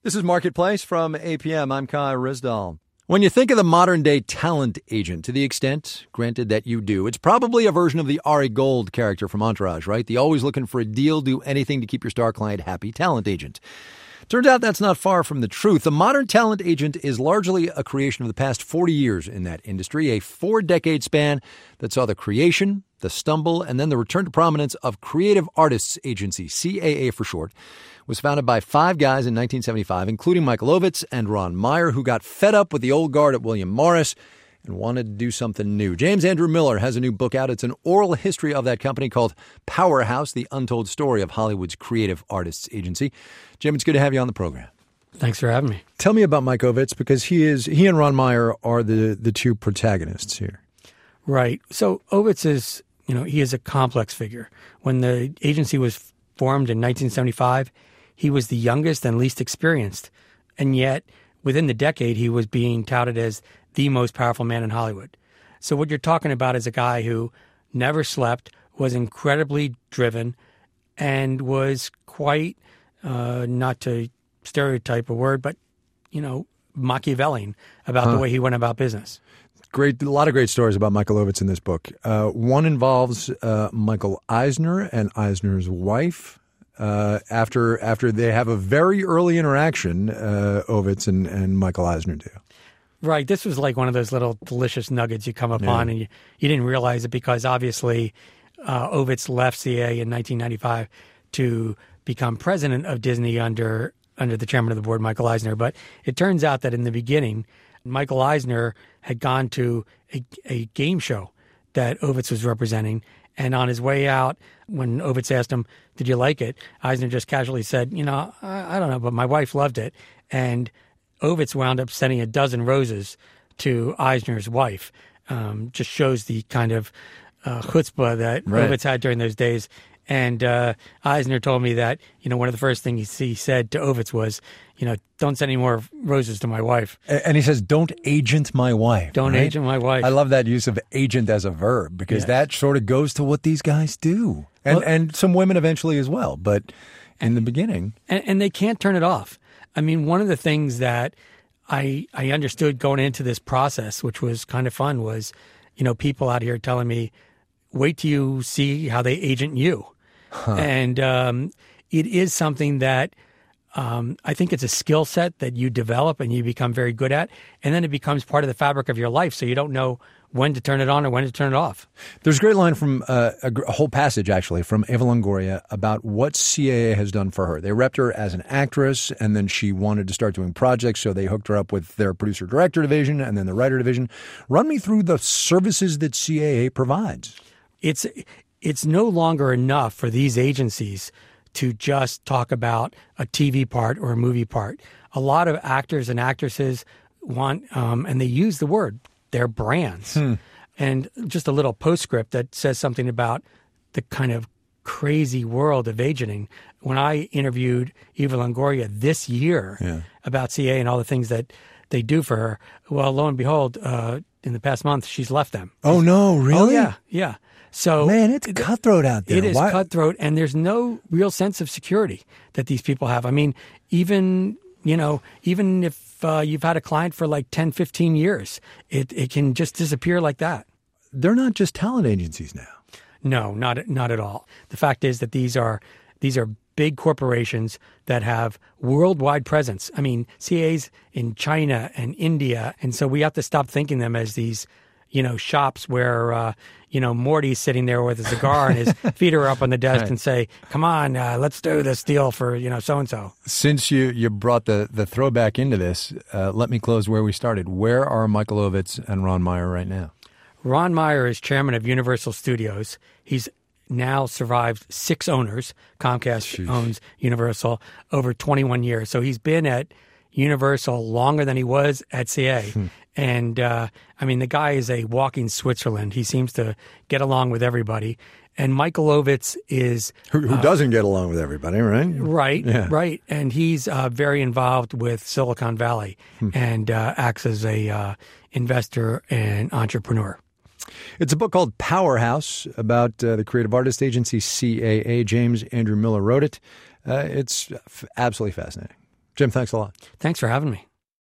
This is Marketplace from APM. I'm Kai Rizdal. When you think of the modern-day talent agent, to the extent, granted, that you do, it's probably a version of the Ari Gold character from Entourage, right? The always looking for a deal, do anything to keep your star client happy talent agent. Turns out that's not far from the truth. The modern talent agent is largely a creation of the past 40 years in that industry, a 4-decade span that saw the creation, the stumble, and then the return to prominence of Creative Artists Agency, CAA for short. Was founded by 5 guys in 1975, including Michael Ovitz and Ron Meyer, who got fed up with the old guard at William Morris and wanted to do something new. James Andrew Miller has a new book out. It's an oral history of that company called Powerhouse, the untold story of Hollywood's Creative Artists Agency. Jim, it's good to have you on the program. Thanks for having me. Tell me about Mike Ovitz, because he and Ron Meyer are the two protagonists here. Right. So Ovitz is, he is a complex figure. When the agency was formed in 1975, he was the youngest and least experienced, and yet within the decade he was being touted as the most powerful man in Hollywood. So what you're talking about is a guy who never slept, was incredibly driven, and was quite, not to stereotype a word, but, Machiavellian about the way he went about business. A lot of great stories about Michael Ovitz in this book. One involves Michael Eisner and Eisner's wife. After they have a very early interaction, Ovitz and Michael Eisner do. Right. This was like one of those little delicious nuggets you come upon, and you didn't realize it because obviously Ovitz left CAA in 1995 to become president of Disney under the chairman of the board, Michael Eisner. But it turns out that in the beginning, Michael Eisner had gone to a game show that Ovitz was representing. And on his way out, when Ovitz asked him, "Did you like it?" Eisner just casually said, I don't know, but my wife loved it. And Ovitz wound up sending a dozen roses to Eisner's wife. Just shows the kind of chutzpah that Ovitz had during those days. And Eisner told me that, one of the first things he said to Ovitz was, don't send any more roses to my wife. And he says, don't agent my wife. Don't agent my wife. I love that use of agent as a verb, because that sort of goes to what these guys do. And some women eventually as well. But in the beginning. And they can't turn it off. I mean, one of the things that I understood going into this process, which was kind of fun, was, people out here telling me, wait till you see how they agent you. And it is something that I think it's a skill set that you develop and you become very good at, and then it becomes part of the fabric of your life, so you don't know when to turn it on or when to turn it off. There's a great line from a whole passage, actually, from Eva Longoria about what CAA has done for her. They repped her as an actress, and then she wanted to start doing projects, so they hooked her up with their producer-director division and then the writer division. Run me through the services that CAA provides. It's no longer enough for these agencies to just talk about a TV part or a movie part. A lot of actors and actresses want, and they use the word, their brands. And just a little postscript that says something about the kind of crazy world of agenting. When I interviewed Eva Longoria this year about CAA and all the things that they do for her, well, lo and behold, in the past month, she's left them. Oh, no, really? Oh, yeah. So, man, it's cutthroat out there. It is cutthroat, and there's no real sense of security that these people have. I mean, even if you've had a client for like 10, 15 years, it can just disappear like that. They're not just talent agencies now. No, not at all. The fact is that these are big corporations that have worldwide presence. I mean, CAA's in China and India, and so we have to stop thinking them as these shops where, Morty's sitting there with a cigar and his feet are up on the desk and say, come on, let's do this deal for, so-and-so. Since you brought the throwback into this, let me close where we started. Where are Michael Ovitz and Ron Meyer right now? Ron Meyer is chairman of Universal Studios. He's now survived 6 owners. Comcast owns Universal over 21 years. So he's been at Universal longer than he was at CAA. And, the guy is a walking Switzerland. He seems to get along with everybody. And Michael Ovitz is... Who doesn't get along with everybody, right? Right. And he's very involved with Silicon Valley and acts as a investor and entrepreneur. It's a book called Powerhouse about the creative artist agency CAA. James Andrew Miller wrote it. It's absolutely fascinating. Jim, thanks a lot. Thanks for having me.